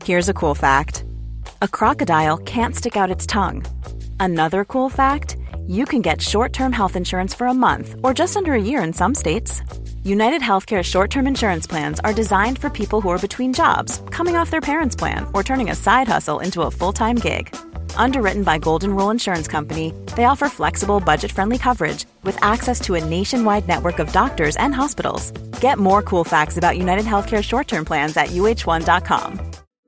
Here's a cool fact. A crocodile can't stick out its tongue. Another cool fact, you can get short-term health insurance for a month or just under a year in some states. United Healthcare short-term insurance plans are designed for people who are between jobs, coming off their parents' plan, or turning a side hustle into a full-time gig. Underwritten by Golden Rule Insurance Company, they offer flexible, budget-friendly coverage with access to a nationwide network of doctors and hospitals. Get more cool facts about United Healthcare short-term plans at uh1.com.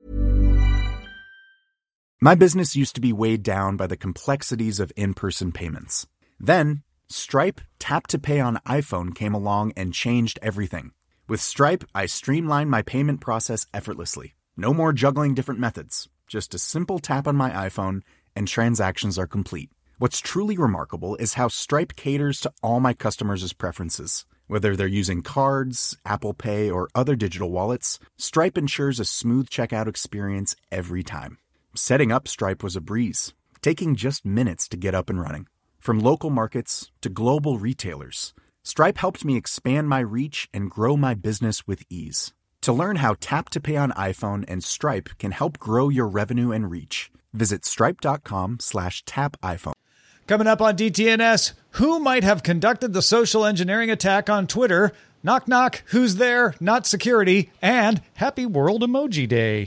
My business used to be weighed down by the complexities of in-person payments. Then, Stripe Tap to Pay on iPhone came along and changed everything. With Stripe, I streamlined my payment process effortlessly. No more juggling different methods. Just a simple tap on my iPhone and transactions are complete. What's truly remarkable is how Stripe caters to all my customers' preferences. Whether they're using cards, Apple Pay, or other digital wallets, Stripe ensures a smooth checkout experience every time. Setting up Stripe was a breeze, taking just minutes to get up and running. From local markets to global retailers, Stripe helped me expand my reach and grow my business with ease. To learn how Tap to Pay on iPhone and Stripe can help grow your revenue and reach, visit stripe.com/tapiphone. Coming up on DTNS, who might have conducted the social engineering attack on Twitter? Knock, knock, who's there? Not security. And Happy World Emoji Day.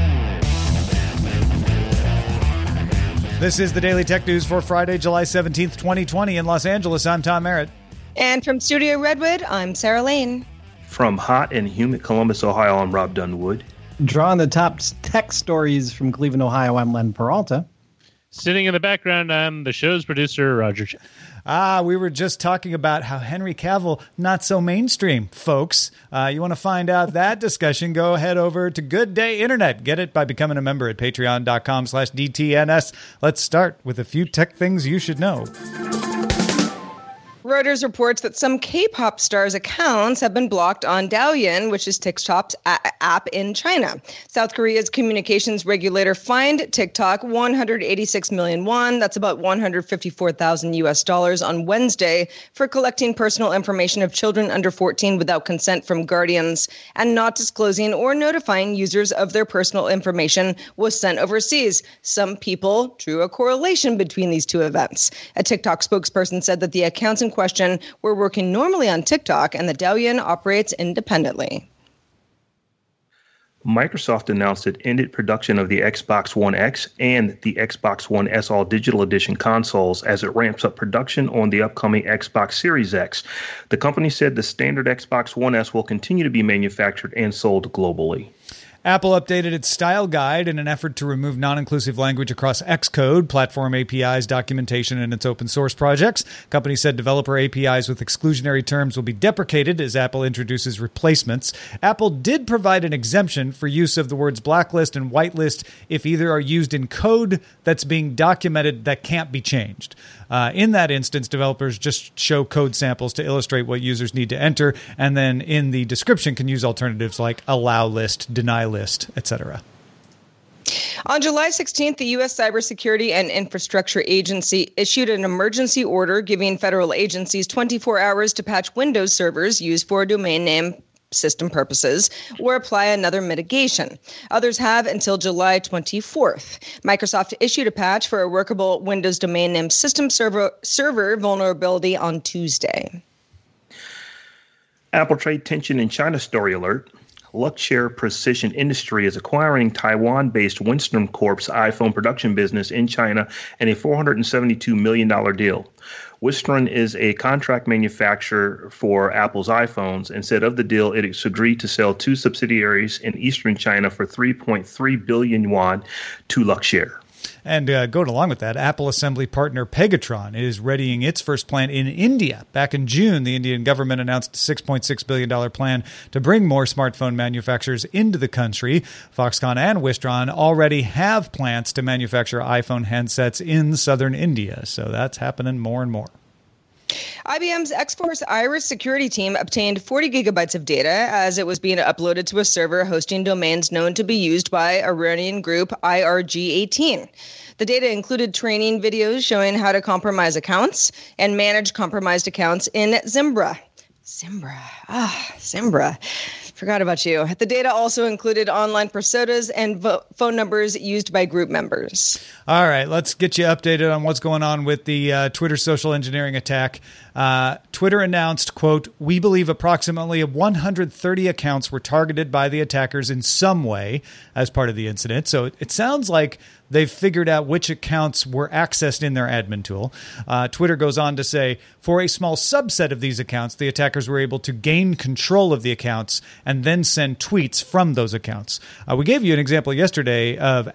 This is the Daily Tech News for Friday, July 17th, 2020 in Los Angeles. I'm Tom Merritt. And from Studio Redwood, I'm Sarah Lane. From hot and humid Columbus, Ohio, I'm Rob Dunwood. Drawing the top tech stories from Cleveland, Ohio, I'm Len Peralta. Sitting in the background, I'm the show's producer, Roger. We were just talking about how Henry Cavill, not so mainstream, folks. You want to find out that discussion, go head over to Good Day Internet. Get it by becoming a member at patreon.com/DTNS. Let's start with a few tech things you should know. Reuters reports that some K-pop stars' accounts have been blocked on Douyin, which is TikTok's app in China. South Korea's communications regulator fined TikTok 186 million won, that's about $154,000 on Wednesday, for collecting personal information of children under 14 without consent from guardians and not disclosing or notifying users of their personal information was sent overseas. Some people drew a correlation between these two events. A TikTok spokesperson said that the accounts in question were working normally on TikTok and that Douyin operates independently. Microsoft announced it ended production of the Xbox One X and the Xbox One S All Digital Edition consoles as it ramps up production on the upcoming Xbox Series X. The company said the standard Xbox One S will continue to be manufactured and sold globally. Apple updated its style guide in an effort to remove non-inclusive language across Xcode, platform APIs, documentation, and its open source projects. Company said developer APIs with exclusionary terms will be deprecated as Apple introduces replacements. Apple did provide an exemption for use of the words blacklist and whitelist if either are used in code that's being documented that can't be changed. In that instance, developers just show code samples to illustrate what users need to enter, and then in the description can use alternatives like allow list, deny list, etc. On July 16th, the U.S. Cybersecurity and Infrastructure Agency issued an emergency order giving federal agencies 24 hours to patch Windows servers used for domain name system purposes or apply another mitigation. Others have until July 24th. Microsoft issued a patch for a workable Windows domain name system server vulnerability on Tuesday. Apple trade tension in China story alert. Luxshare Precision Industry is acquiring Taiwan-based Wistron Corp's iPhone production business in China in a $472 million deal. Wistron is a contract manufacturer for Apple's iPhones, and said of the deal, it has agreed to sell two subsidiaries in eastern China for 3.3 billion yuan to Luxshare. And going along with that, Apple assembly partner Pegatron is readying its first plant in India. Back in June, the Indian government announced a $6.6 billion plan to bring more smartphone manufacturers into the country. Foxconn and Wistron already have plants to manufacture iPhone handsets in southern India. So that's happening more and more. IBM's X-Force Iris security team obtained 40 gigabytes of data as it was being uploaded to a server hosting domains known to be used by Iranian group IRG-18. The data included training videos showing how to compromise accounts and manage compromised accounts in Zimbra. Zimbra. Forgot about you. The data also included online personas and phone numbers used by group members. All right, let's get you updated on what's going on with the Twitter social engineering attack. Twitter announced, quote, "We believe approximately 130 accounts were targeted by the attackers in some way as part of the incident." So it sounds like they've figured out which accounts were accessed in their admin tool. Twitter goes on to say, for a small subset of these accounts, the attackers were able to gain control of the accounts and then send tweets from those accounts. We gave you an example yesterday of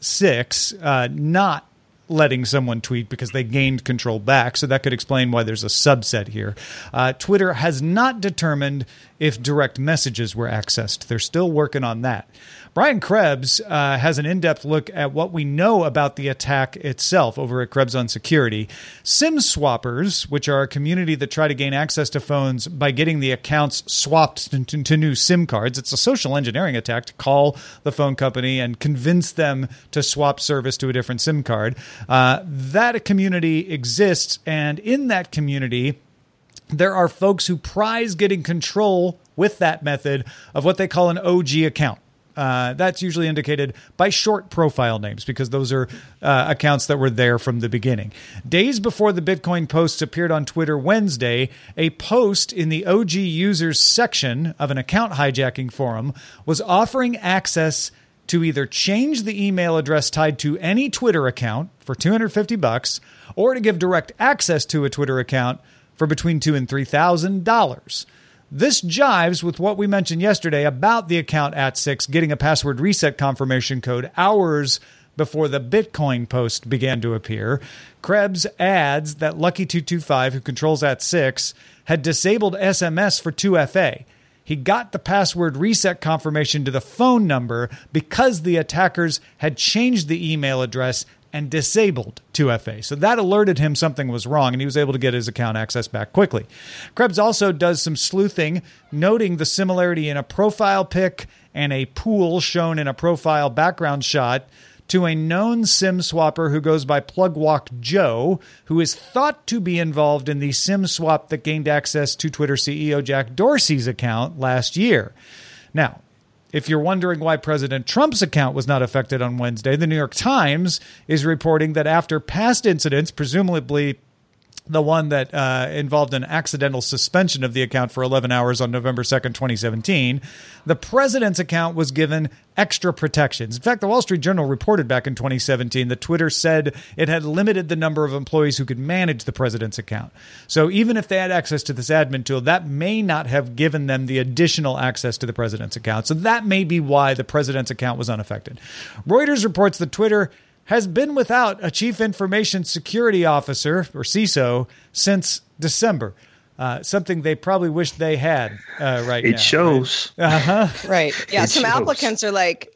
@6 not letting someone tweet because they gained control back. So that could explain why there's a subset here. Twitter has not determined if direct messages were accessed. They're still working on that. Brian Krebs has an in-depth look at what we know about the attack itself over at Krebs on Security. SIM swappers, which are a community that try to gain access to phones by getting the accounts swapped to new SIM cards. It's a social engineering attack to call the phone company and convince them to swap service to a different SIM card. That community exists, and in that community, there are folks who prize getting control with that method of what they call an OG account. That's usually indicated by short profile names because those are accounts that were there from the beginning. Days before the Bitcoin posts appeared on Twitter Wednesday, a post in the OG users section of an account hijacking forum was offering access to either change the email address tied to any Twitter account for $250 or to give direct access to a Twitter account for between $2,000 and $3,000. This jives with what we mentioned yesterday about the account @6 getting a password reset confirmation code hours before the Bitcoin post began to appear. Krebs adds that Lucky225, who controls @6, had disabled SMS for 2FA. He got the password reset confirmation to the phone number because the attackers had changed the email address and disabled 2FA. So that alerted him something was wrong, and he was able to get his account access back quickly. Krebs also does some sleuthing, noting the similarity in a profile pic and a pool shown in a profile background shot to a known SIM swapper who goes by Plugwalk Joe, who is thought to be involved in the SIM swap that gained access to Twitter CEO Jack Dorsey's account last year. Now, if you're wondering why President Trump's account was not affected on Wednesday, the New York Times is reporting that after past incidents, presumably the one that involved an accidental suspension of the account for 11 hours on November 2nd, 2017, the president's account was given extra protections. In fact, the Wall Street Journal reported back in 2017 that Twitter said it had limited the number of employees who could manage the president's account. So even if they had access to this admin tool, that may not have given them the additional access to the president's account. So that may be why the president's account was unaffected. Reuters reports that Twitter has been without a chief information security officer, or CISO, since December. Something they probably wish they had right now. It shows. Right? Uh-huh. Right. Yeah, some applicants are like,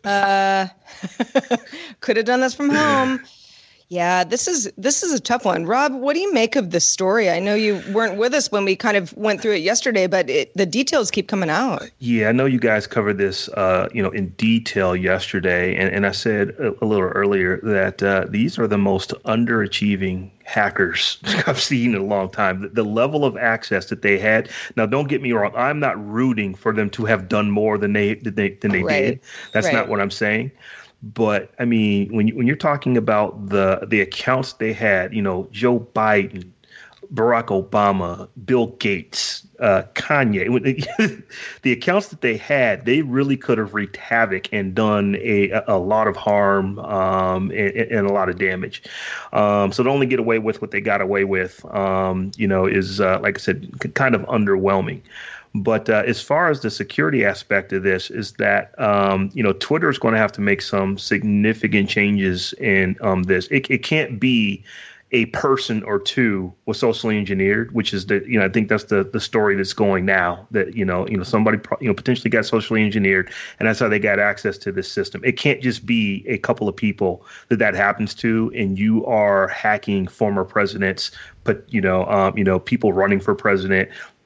could have done this from home. Yeah, this is a tough one. Rob, what do you make of this story? I know you weren't with us when we kind of went through it yesterday, but the details keep coming out. Yeah, I know you guys covered this, in detail yesterday, and I said a little earlier that these are the most underachieving hackers I've seen in a long time. The level of access that they had. Now, don't get me wrong. I'm not rooting for them to have done more than they did. That's not what I'm saying. But I mean, when you're talking about the accounts they had, Joe Biden, Barack Obama, Bill Gates, Kanye, the accounts that they had, they really could have wreaked havoc and done a lot of harm and a lot of damage. So to only get away with what they got away with, is like I said, kind of underwhelming. But as far as the security aspect of this is that, Twitter is going to have to make some significant changes in this. It can't be a person or two was socially engineered, which is I think that's the story that's going now, that, somebody, potentially got socially engineered, and that's how they got access to this system. It can't just be a couple of people that happens to, and you are hacking former presidents, but, people running for president,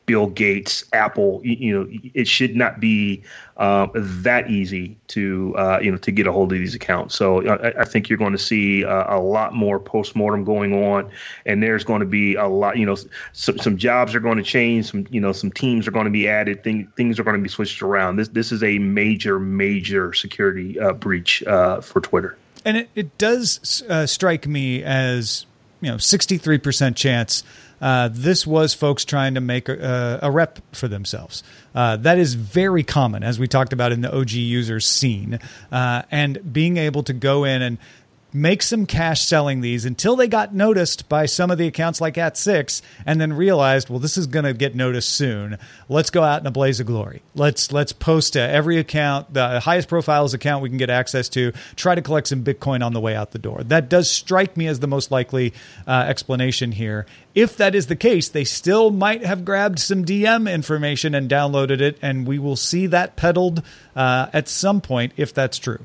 Bill Gates, Apple. It should not be that easy to to get a hold of these accounts. So I think you're going to see a lot more postmortem going on, and there's going to be a lot. Some jobs are going to change. Some teams are going to be added. Things are going to be switched around. This is a major security breach for Twitter. And it does strike me as 63% chance. This was folks trying to make a rep for themselves. That is very common, as we talked about in the OG users scene, and being able to go in and make some cash selling these until they got noticed by some of the accounts like @6 and then realized, well, this is going to get noticed soon. Let's go out in a blaze of glory. Let's post to every account, the highest profiles account we can get access to, try to collect some Bitcoin on the way out the door. That does strike me as the most likely explanation here. If that is the case, they still might have grabbed some DM information and downloaded it, and we will see that peddled at some point if that's true.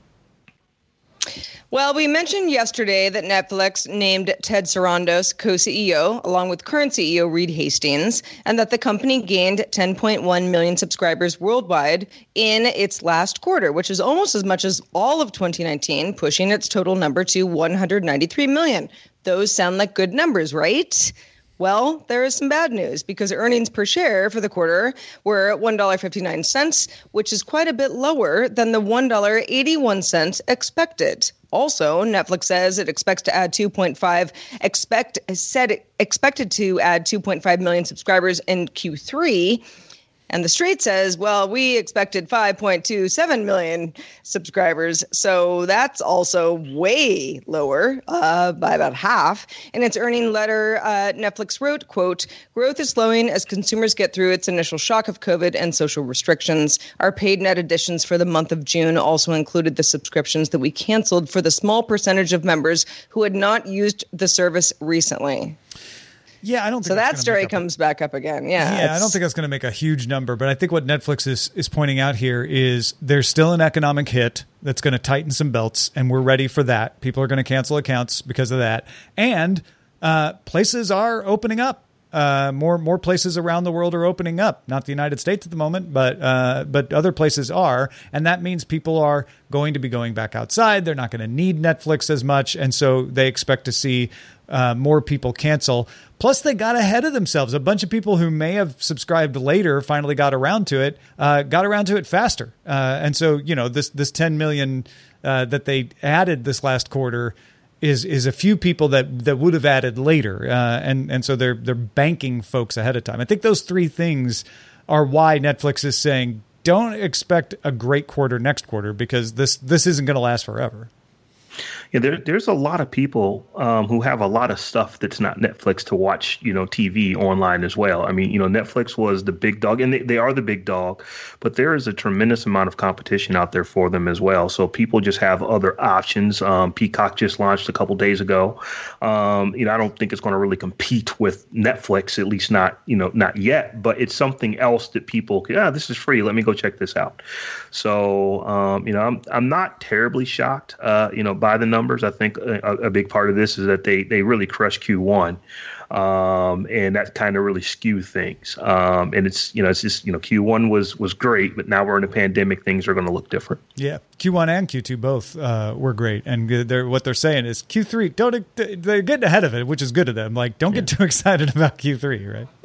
Well, we mentioned yesterday that Netflix named Ted Sarandos co-CEO, along with current CEO Reed Hastings, and that the company gained 10.1 million subscribers worldwide in its last quarter, which is almost as much as all of 2019, pushing its total number to 193 million. Those sound like good numbers, right? Well, there is some bad news because earnings per share for the quarter were $1.59, which is quite a bit lower than the $1.81 expected. Also, Netflix says it expected to add 2.5 million subscribers in Q3. And The Straits says, well, we expected 5.27 million subscribers. So that's also way lower by about half. In its earning letter, Netflix wrote, quote, growth is slowing as consumers get through its initial shock of COVID and social restrictions. Our paid net additions for the month of June also included the subscriptions that we canceled for the small percentage of members who had not used the service recently. Yeah, I don't think so. That story comes back up again. Yeah, I don't think that's going to make a huge number, but I think what Netflix is pointing out here is there's still an economic hit that's going to tighten some belts, and we're ready for that. People are going to cancel accounts because of that, and places are opening up. More places around the world are opening up. Not the United States at the moment, but other places are, and that means people are going to be going back outside. They're not going to need Netflix as much, and so they expect to see more people cancel. Plus, they got ahead of themselves. A bunch of people who may have subscribed later finally got around to it faster. And so, this 10 million that they added this last quarter is a few people that would have added later. And so they're banking folks ahead of time. I think those three things are why Netflix is saying, don't expect a great quarter next quarter, because this isn't going to last forever. Yeah, there's a lot of people who have a lot of stuff that's not Netflix to watch, TV online as well. I mean, Netflix was the big dog, and they are the big dog, but there is a tremendous amount of competition out there for them as well. So people just have other options. Peacock just launched a couple days ago. I don't think it's going to really compete with Netflix, at least not yet, but it's something else that people, this is free. Let me go check this out. So, I'm not terribly shocked, by the numbers. I think a big part of this is that they really crushed Q1, and that kind of really skewed things. And it's just Q1 was great, but now we're in a pandemic. Things are going to look different. Yeah, Q1 and Q2 both were great, and what they're saying is Q3 they're getting ahead of it, which is good of them. Like, don't get too excited about Q3, right?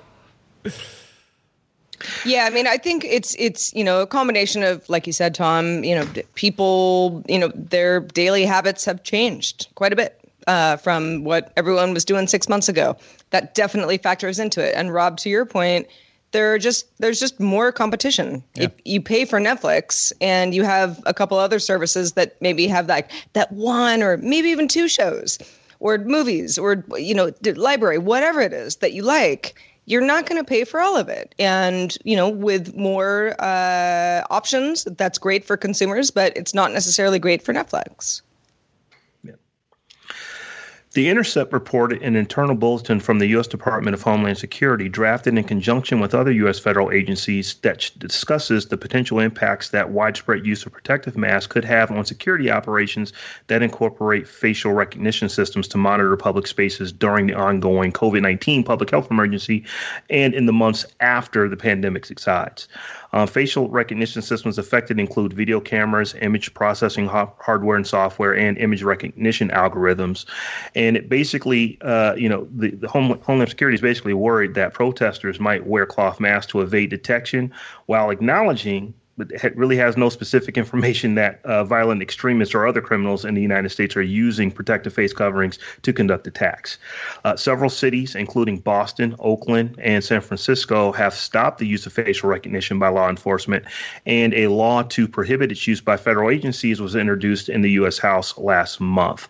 Yeah, I mean, I think it's a combination of, like you said, Tom, people, their daily habits have changed quite a bit from what everyone was doing 6 months ago. That definitely factors into it. And Rob, to your point, there's just more competition. Yeah. If you pay for Netflix and you have a couple other services that maybe have that one or maybe even two shows or movies or, library, whatever it is that you like, you're not going to pay for all of it. And, with more options, that's great for consumers, but it's not necessarily great for Netflix. The Intercept reported an internal bulletin from the U.S. Department of Homeland Security, drafted in conjunction with other U.S. federal agencies, that discusses the potential impacts that widespread use of protective masks could have on security operations that incorporate facial recognition systems to monitor public spaces during the ongoing COVID-19 public health emergency and in the months after the pandemic subsides. Facial recognition systems affected include video cameras, image processing hardware and software, and image recognition algorithms. And it basically, the Homeland Security is basically worried that protesters might wear cloth masks to evade detection, while acknowledging but it really has no specific information that violent extremists or other criminals in the United States are using protective face coverings to conduct attacks. Several cities, including Boston, Oakland, and San Francisco, have stopped the use of facial recognition by law enforcement, and a law to prohibit its use by federal agencies was introduced in the U.S. House last month.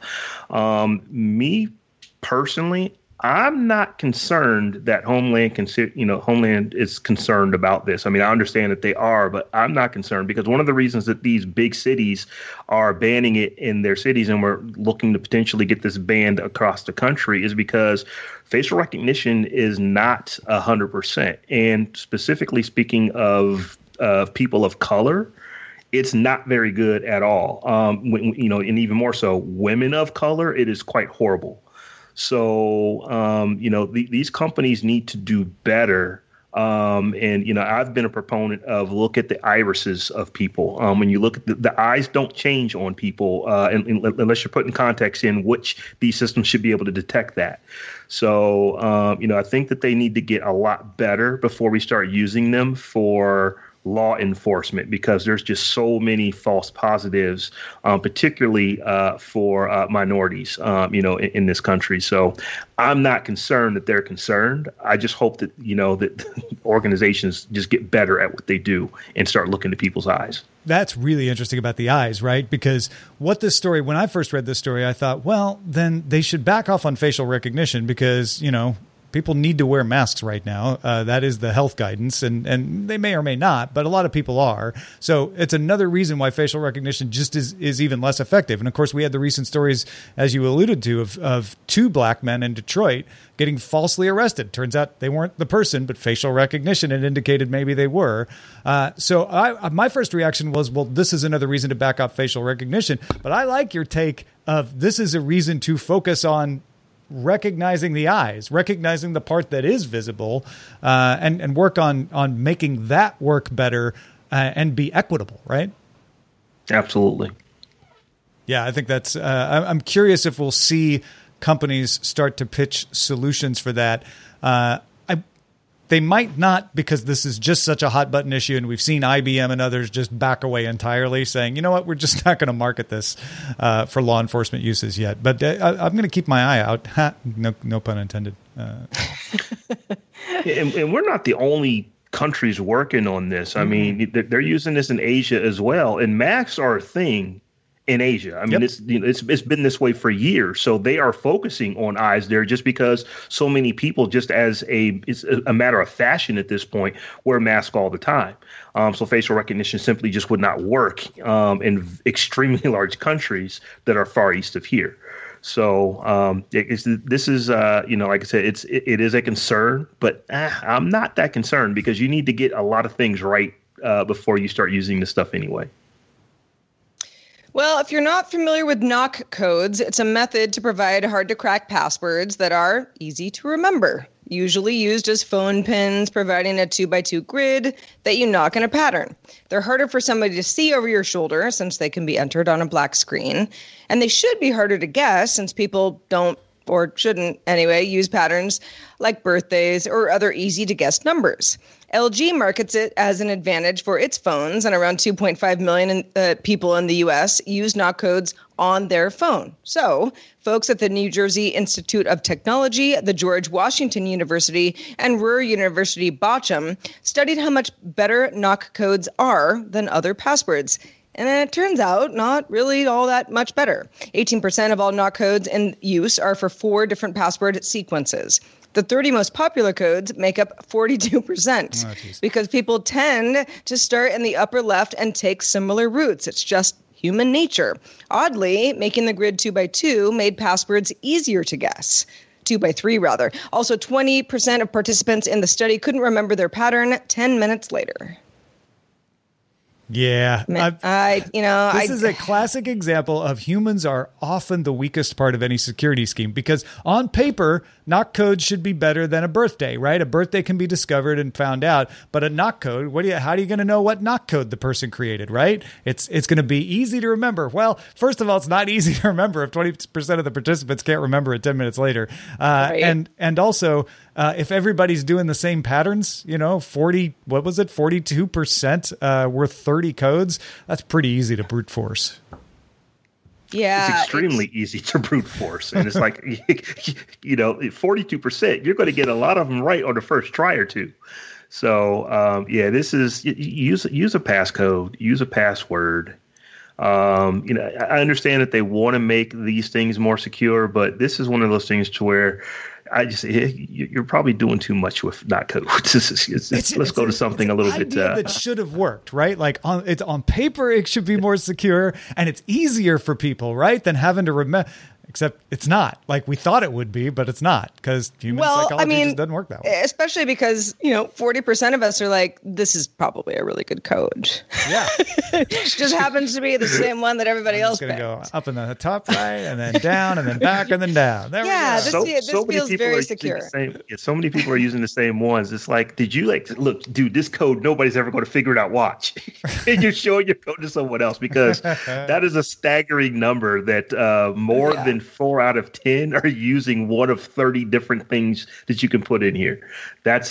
Me personally, I'm not concerned that Homeland is concerned about this. I mean, I understand that they are, but I'm not concerned because one of the reasons that these big cities are banning it in their cities, and we're looking to potentially get this banned across the country, is because facial recognition is not 100%. And specifically speaking of people of color, it's not very good at all. And even more so, women of color, it is quite horrible. So, these companies need to do better. I've been a proponent of look at the irises of people. When you look at the eyes don't change on people unless you're putting context in which these systems should be able to detect that. So, I think that they need to get a lot better before we start using them for law enforcement, because there's just so many false positives, particularly for minorities, in this country. So I'm not concerned that they're concerned. I just hope that, that organizations just get better at what they do and start looking to people's eyes. That's really interesting about the eyes, right? Because when I first read this story, I thought, well, then they should back off on facial recognition because, people need to wear masks right now. That is the health guidance, and they may or may not, but a lot of people are. So it's another reason why facial recognition just is even less effective. And of course, we had the recent stories, as you alluded to, of two black men in Detroit getting falsely arrested. Turns out they weren't the person, but facial recognition had indicated maybe they were. So my first reaction was, well, this is another reason to back up facial recognition. But I like your take of this is a reason to focus on recognizing the eyes, recognizing the part that is visible, and work on making that work better and be equitable, right? Absolutely. Yeah, I think that's I'm curious if we'll see companies start to pitch solutions for that. They might not, because this is just such a hot button issue, and we've seen IBM and others just back away entirely, saying, you know what, we're just not going to market this for law enforcement uses yet. But I'm going to keep my eye out. No pun intended. And we're not the only countries working on this. I mean, they're using this in Asia as well, and masks are a thing in Asia. I mean, it's been this way for years. So they are focusing on eyes there just because so many people, just as it's a matter of fashion at this point, wear masks all the time. So facial recognition simply just would not work in extremely large countries that are far east of here. So this is, like I said, it is a concern, but I'm not that concerned because you need to get a lot of things right before you start using this stuff anyway. Well, if you're not familiar with knock codes, it's a method to provide hard-to-crack passwords that are easy to remember, usually used as phone pins, providing a 2x2 grid that you knock in a pattern. They're harder for somebody to see over your shoulder since they can be entered on a black screen, and they should be harder to guess since people don't, or shouldn't anyway, use patterns like birthdays or other easy-to-guess numbers. LG markets it as an advantage for its phones, and around 2.5 million people in the U.S. use knock codes on their phone. So, folks at the New Jersey Institute of Technology, the George Washington University, and Ruhr University Bochum studied how much better knock codes are than other passwords. And it turns out not really all that much better. 18% of all knock codes in use are for 4 different password sequences. The 30 most popular codes make up 42% because people tend to start in the upper left and take similar routes. It's just human nature. Oddly, making the grid 2x2 made passwords easier to guess. 2x3 rather. Also, 20% of participants in the study couldn't remember their pattern 10 minutes later. Yeah. This is a classic example of humans are often the weakest part of any security scheme, because on paper, knock code should be better than a birthday, right? A birthday can be discovered and found out, but a knock code, how are you going to know what knock code the person created, right? It's going to be easy to remember. Well, first of all, it's not easy to remember if 20% of the participants can't remember it 10 minutes later. Right. And also, if everybody's doing the same patterns, 42% were 30 codes, that's pretty easy to brute force. Yeah. It's extremely easy to brute force. And it's like, 42%, you're going to get a lot of them right on the first try or two. So, this is use a passcode, use a password. I understand that they want to make these things more secure, but this is one of those things to where you're probably doing too much with knock code. Let's go to something a little bit that should have worked, right? Like on paper, it should be more secure, and it's easier for people, right, than having to remember. Except it's not like we thought it would be, but it's not, because human psychology just doesn't work that way. Especially because, 40% of us are like, this is probably a really good code. Yeah. Just happens to be the same one that everybody else picked. It's going to go up in the top right, and then down, and then back, and then down. There we go. This feels very secure. So many people are using the same ones. It's like, did you look, dude, this code, nobody's ever going to figure it out. Watch. And you're showing your code to someone else, because that is a staggering number that more than 4 out of 10 are using one of 30 different things that you can put in here. That's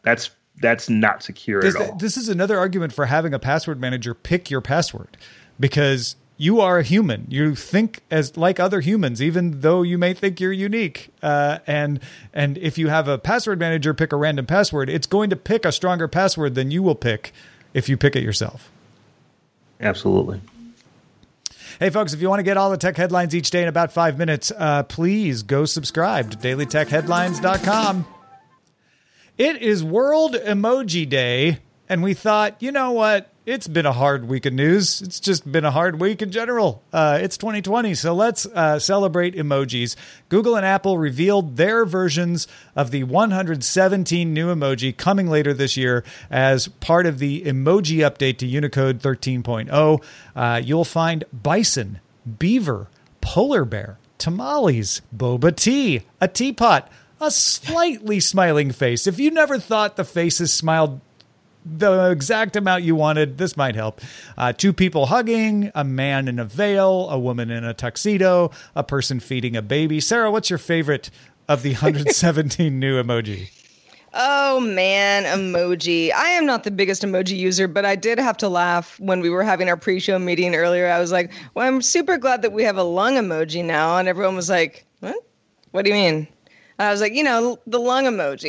not secure at all. This is another argument for having a password manager pick your password, because you are a human. You think as like other humans, even though you may think you're unique. And if you have a password manager pick a random password, it's going to pick a stronger password than you will pick if you pick it yourself. Absolutely. Hey, folks, if you want to get all the tech headlines each day in about 5 minutes, please go subscribe to dailytechheadlines.com. It is World Emoji Day, and we thought, you know what? It's been a hard week of news. It's just been a hard week in general. It's 2020, so let's celebrate emojis. Google and Apple revealed their versions of the 117 new emoji coming later this year as part of the emoji update to Unicode 13.0. You'll find bison, beaver, polar bear, tamales, boba tea, a teapot, a slightly smiling face. If you never thought the faces smiled the exact amount you wanted, this might help. 2 people hugging, a man in a veil, a woman in a tuxedo, a person feeding a baby. Sarah, what's your favorite of the 117 new emoji? Oh, man, emoji. I am not the biggest emoji user, but I did have to laugh when we were having our pre-show meeting earlier. I was like, well, I'm super glad that we have a lung emoji now. And everyone was like, what? What do you mean? And I was like, the lung emoji.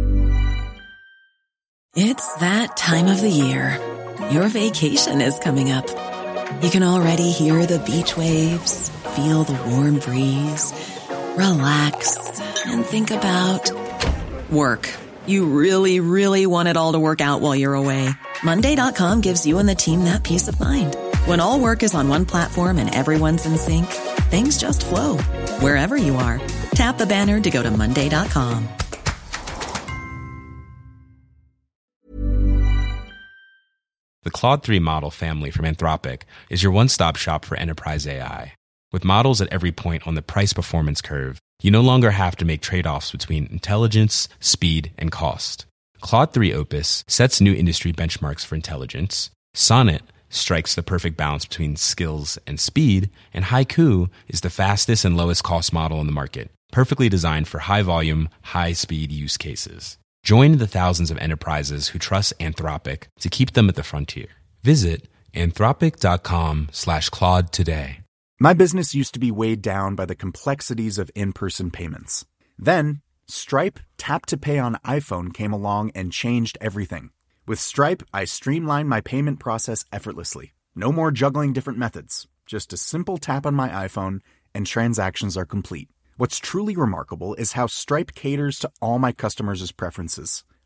It's that time of the year. Your vacation is coming up. You can already hear the beach waves, feel the warm breeze, relax, and think about work. You really, really want it all to work out while you're away. Monday.com gives you and the team that peace of mind. When all work is on one platform and everyone's in sync, things just flow. Wherever you are, tap the banner to go to Monday.com. The Claude 3 model family from Anthropic is your one-stop shop for enterprise AI. With models at every point on the price-performance curve, you no longer have to make trade-offs between intelligence, speed, and cost. Claude 3 Opus sets new industry benchmarks for intelligence. Sonnet strikes the perfect balance between skills and speed. And Haiku is the fastest and lowest cost model in the market, perfectly designed for high-volume, high-speed use cases. Join the thousands of enterprises who trust Anthropic to keep them at the frontier. Visit anthropic.com/Claude today. My business used to be weighed down by the complexities of in-person payments. Then, Stripe Tap to Pay on iPhone came along and changed everything. With Stripe, I streamlined my payment process effortlessly. No more juggling different methods. Just a simple tap on my iPhone and transactions are complete. What's truly remarkable is how Stripe caters to all my customers' preferences.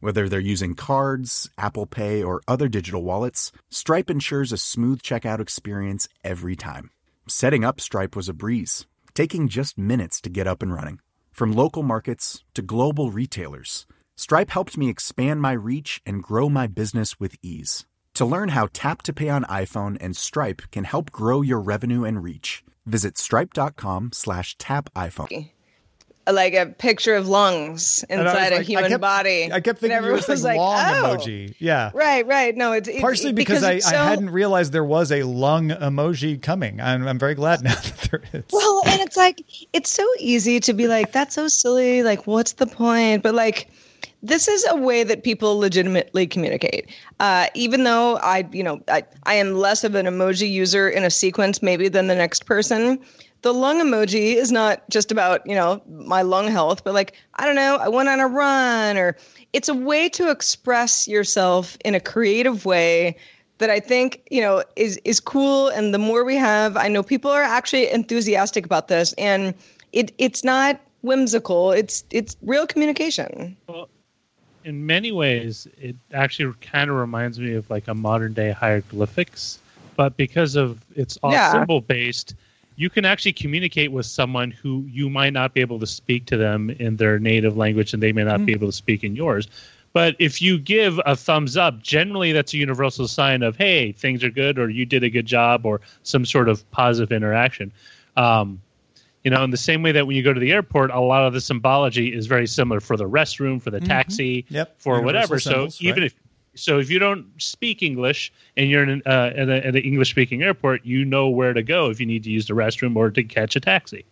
Whether they're using cards, Apple Pay, or other digital wallets, Stripe ensures a smooth checkout experience every time. Setting up Stripe was a breeze, taking just minutes to get up and running. From local markets to global retailers, Stripe helped me expand my reach and grow my business with ease. To learn how Tap to Pay on iPhone and Stripe can help grow your revenue and reach, visit stripe.com/tapiphone. Like a picture of lungs inside a human body. I kept thinking you were saying like, lung emoji. Yeah. Right. No, it's partially because I hadn't realized there was a lung emoji coming. I'm very glad now that there is. Well, and it's like, it's so easy to be like, that's so silly. Like, what's the point? But like, this is a way that people legitimately communicate. Even though I am less of an emoji user in a sequence maybe than the next person. The lung emoji is not just about, my lung health, but like, I don't know, I went on a run, or it's a way to express yourself in a creative way that I think, is cool. And the more we have, I know people are actually enthusiastic about this, and it's not whimsical. It's real communication. Well, in many ways, it actually kind of reminds me of like a modern day hieroglyphics, but because of it's all symbol based, you can actually communicate with someone who you might not be able to speak to them in their native language, and they may not be able to speak in yours. But if you give a thumbs up, generally that's a universal sign of, hey, things are good, or you did a good job, or some sort of positive interaction. In the same way that when you go to the airport, a lot of the symbology is very similar for the restroom, for the taxi, for universal whatever. Symbols, so if you don't speak English and you're in an English-speaking airport, you know where to go if you need to use the restroom or to catch a taxi.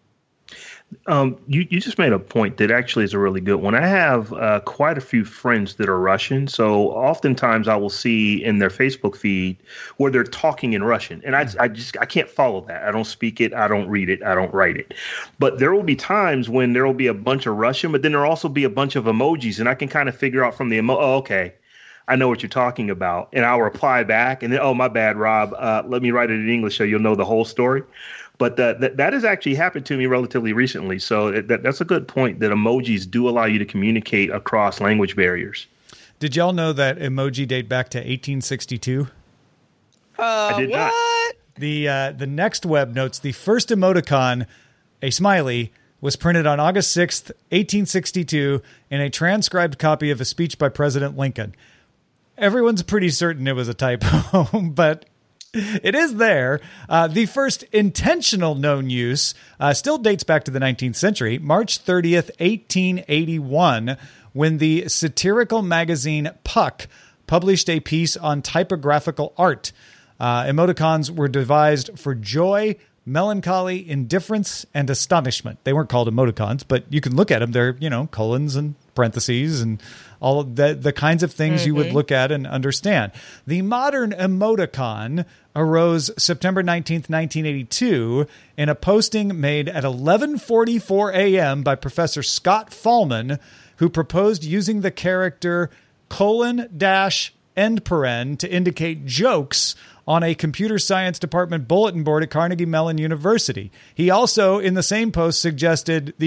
You just made a point that actually is a really good one. I have quite a few friends that are Russian, so oftentimes I will see in their Facebook feed where they're talking in Russian, and I can't follow that. I don't speak it, I don't read it, I don't write it. But there will be times when there will be a bunch of Russian, but then there will also be a bunch of emojis, and I can kind of figure out from the okay, I know what you're talking about, and I'll reply back, and then, oh, my bad, Rob, let me write it in English so you'll know the whole story. But that has actually happened to me relatively recently. So that's a good point, that emojis do allow you to communicate across language barriers. Did y'all know that emoji date back to 1862? I did not. The Next Web notes the first emoticon, a smiley, was printed on August 6th, 1862, in a transcribed copy of a speech by President Lincoln. Everyone's pretty certain it was a typo, but it is there. The first intentional known use still dates back to the 19th century, March 30th, 1881, when the satirical magazine Puck published a piece on typographical art. Emoticons were devised for joy, melancholy, indifference, and astonishment. They weren't called emoticons, but you can look at them. They're, colons and parentheses and all of the kinds of things you would look at and understand. The modern emoticon arose September 19th, 1982, in a posting made at 11:44 a.m. by Professor Scott Fallman, who proposed using the character : end paren to indicate jokes on a computer science department bulletin board at Carnegie Mellon University. He also, in the same post, suggested the :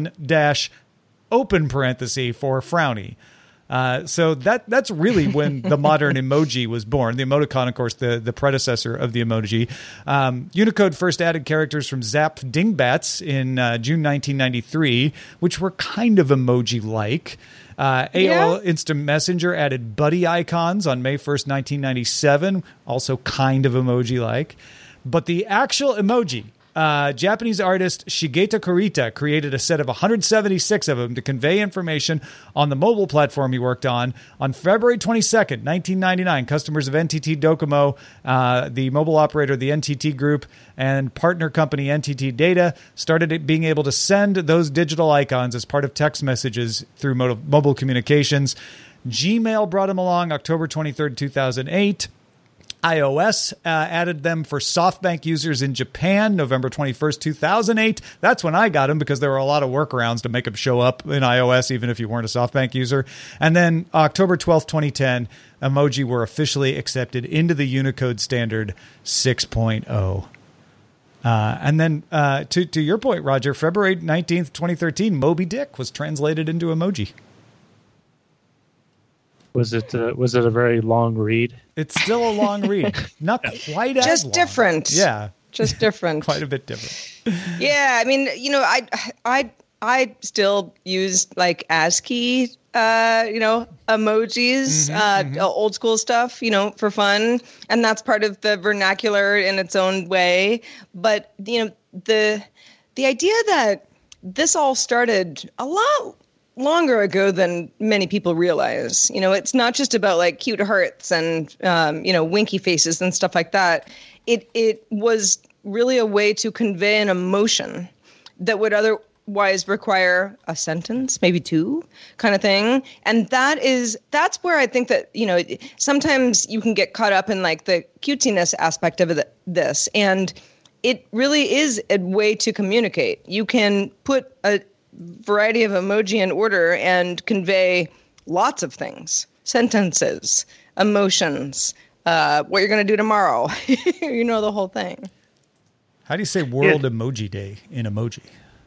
open parenthesis for frowny. So that's really when the modern emoji was born. The emoticon, of course, the predecessor of the emoji. Unicode first added characters from Zap Dingbats in June 1993, which were kind of emoji-like. AOL Instant Messenger added buddy icons on May 1st, 1997, also kind of emoji-like. But the actual emoji, Japanese artist Shigeta Kurita created a set of 176 of them to convey information on the mobile platform he worked on. On February 22nd, 1999, customers of NTT Docomo, the mobile operator, the NTT Group, and partner company NTT Data started being able to send those digital icons as part of text messages through mobile communications. Gmail brought them along October 23rd, 2008. iOS added them for SoftBank users in Japan, November 21st, 2008. That's when I got them because there were a lot of workarounds to make them show up in iOS, even if you weren't a SoftBank user. And then October 12th, 2010, emoji were officially accepted into the Unicode standard 6.0. And then to your point, Roger, February 19th, 2013, Moby Dick was translated into emoji. Was it a very long read? It's still a long read. Not quite as just long. Different. Yeah. Just different. Quite a bit different. Yeah, I mean, I still use like ASCII, emojis, old school stuff, for fun, and that's part of the vernacular in its own way. But the idea that this all started a lot longer ago than many people realize. It's not just about like cute hearts and winky faces and stuff like that. It was really a way to convey an emotion that would otherwise require a sentence, maybe two, kind of thing. And that's where I think that, sometimes you can get caught up in like the cutesiness aspect of this. And it really is a way to communicate. You can put a variety of emoji in order and convey lots of things, sentences, emotions, what you're going to do tomorrow, the whole thing. How do you say World Emoji Day in emoji?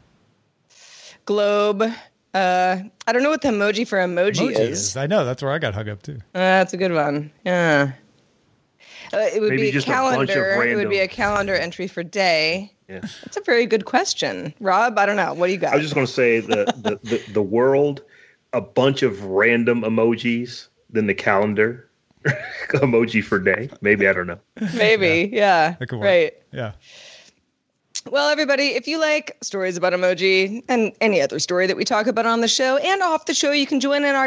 Globe. I don't know what the emoji for emoji is. I know. That's where I got hung up too. That's a good one. Yeah. It would Maybe be a calendar. It would be a calendar entry for day. Yeah. That's a very good question. Rob, I don't know. What do you got? I was just going to say the world, a bunch of random emojis, then the calendar emoji for day. Maybe, I don't know. Maybe, yeah. That could work. Right. Yeah. Well, everybody, if you like stories about emoji and any other story that we talk about on the show and off the show, you can join in our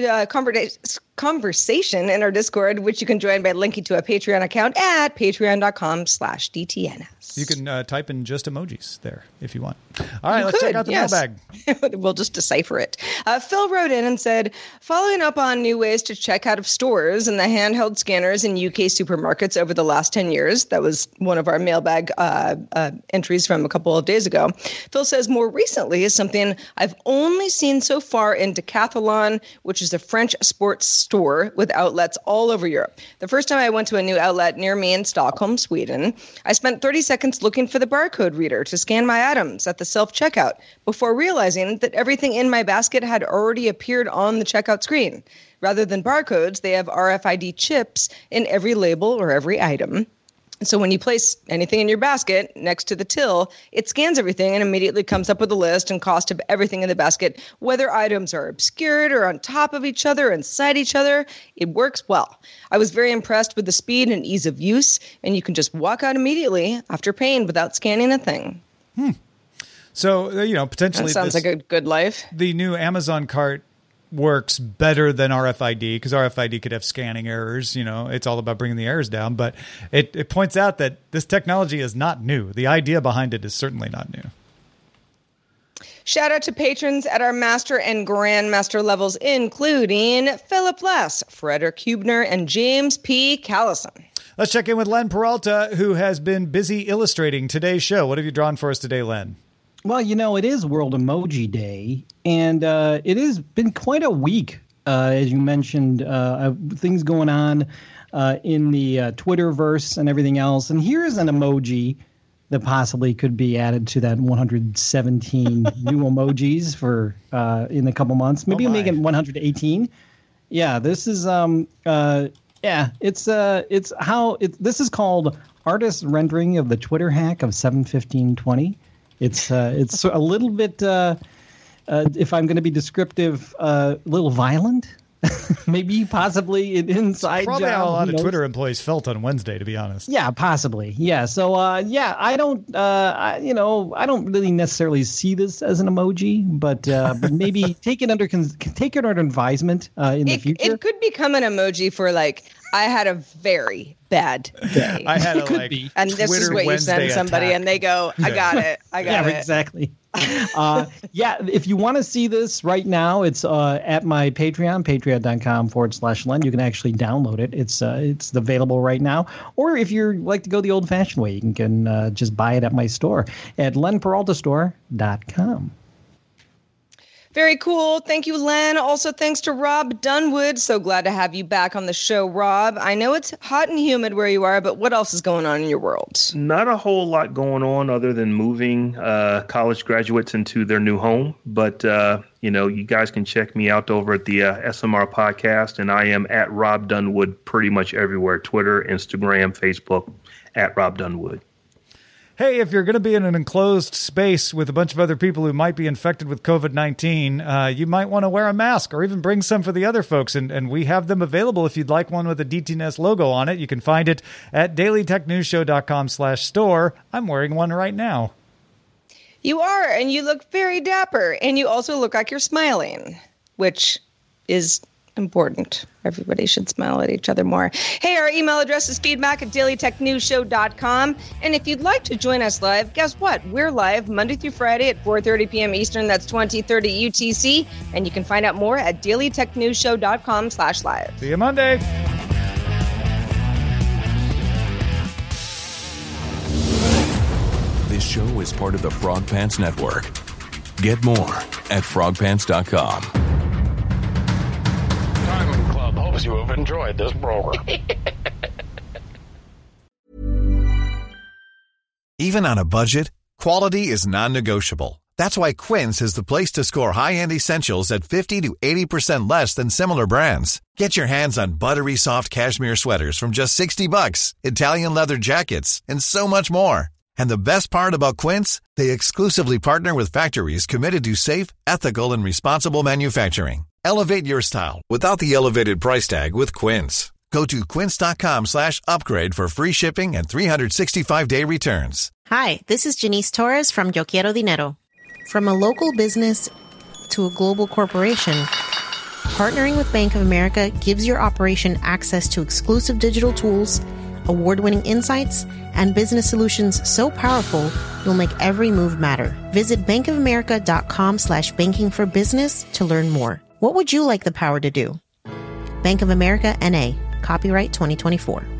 conversation in our Discord, which you can join by linking to a Patreon account at patreon.com/DTNS. You can type in just emojis there if you want. All right, let's check out the mailbag. We'll just decipher it. Phil wrote in and said, following up on new ways to check out of stores and the handheld scanners in UK supermarkets over the last 10 years. That was one of our mailbag entries from a couple of days ago. Phil says more recently is something I've only seen so far in Decathlon, which is a French sports store with outlets all over Europe. The first time I went to a new outlet near me in Stockholm, Sweden, I spent 30 seconds looking for the barcode reader to scan my items at the self-checkout before realizing that everything in my basket had already appeared on the checkout screen. Rather than barcodes, they have RFID chips in every label or every item. So when you place anything in your basket next to the till, it scans everything and immediately comes up with a list and cost of everything in the basket, whether items are obscured or on top of each other, inside each other. It works well. I was very impressed with the speed and ease of use, and you can just walk out immediately after paying without scanning a thing. So, potentially... That sounds like a good life. The new Amazon cart works better than RFID because RFID could have scanning errors. It's all about bringing the errors down. But it points out that this technology is not new. The idea behind it is certainly not new. Shout out to patrons at our master and grandmaster levels, including Philip Less, Frederick Hubner, and James P. Callison. Let's check in with Len Peralta, who has been busy illustrating today's show. What have you drawn for us today, Len? Well, it is World Emoji Day, and it has been quite a week, as you mentioned, things going on in the Twitterverse and everything else. And here's an emoji that possibly could be added to that 117 new emojis for in a couple months. Maybe you'll make it 118. Yeah, this is this is called Artist Rendering of the Twitter Hack of 7/15/20. It's a little bit, if I'm going to be descriptive, a little violent. Maybe possibly an inside Probably job. how a lot of Twitter employees felt on Wednesday, to be honest. Yeah, possibly. Yeah. So, I don't really necessarily see this as an emoji, but maybe take it under advisement in the future. It could become an emoji for like, I had a very bad day. I had a and this Twitter is what Wednesday you send somebody, attack. And they go, I got it. Yeah, exactly. If you want to see this right now, it's at my Patreon, patreon.com/Len. You can actually download it. It's available right now. Or if you like to go the old-fashioned way, you can just buy it at my store at lenperaltastore.com. Very cool. Thank you, Len. Also, thanks to Rob Dunwood. So glad to have you back on the show, Rob. I know it's hot and humid where you are, but what else is going on in your world? Not a whole lot going on other than moving college graduates into their new home. But, you guys can check me out over at the SMR podcast, and I am at Rob Dunwood pretty much everywhere, Twitter, Instagram, Facebook, at Rob Dunwood. Hey, if you're going to be in an enclosed space with a bunch of other people who might be infected with COVID-19, you might want to wear a mask or even bring some for the other folks. And we have them available if you'd like one with a DTNS logo on it. You can find it at dailytechnewsshow.com/store. I'm wearing one right now. You are, and you look very dapper. And you also look like you're smiling, which is important. Everybody should smile at each other more. Hey, our email address is feedback@dailytechnewsshow.com. And if you'd like to join us live, guess what? We're live Monday through Friday at 4:30 p.m. Eastern. That's 20:30 UTC. And you can find out more at dailytechnewsshow.com/live. See you Monday. This show is part of the Frog Pants Network. Get more at frogpants.com. Diamond Club hopes you have enjoyed this program. Even on a budget, quality is non-negotiable. That's why Quince is the place to score high-end essentials at 50 to 80% less than similar brands. Get your hands on buttery soft cashmere sweaters from just $60, Italian leather jackets, and so much more. And the best part about Quince, they exclusively partner with factories committed to safe, ethical, and responsible manufacturing. Elevate your style without the elevated price tag with Quince. Go to quince.com/upgrade for free shipping and 365-day returns. Hi, this is Janice Torres from Yo Quiero Dinero. From a local business to a global corporation, partnering with Bank of America gives your operation access to exclusive digital tools, award-winning insights, and business solutions so powerful, you'll make every move matter. Visit bankofamerica.com/banking for business to learn more. What would you like the power to do? Bank of America, N.A. Copyright 2024.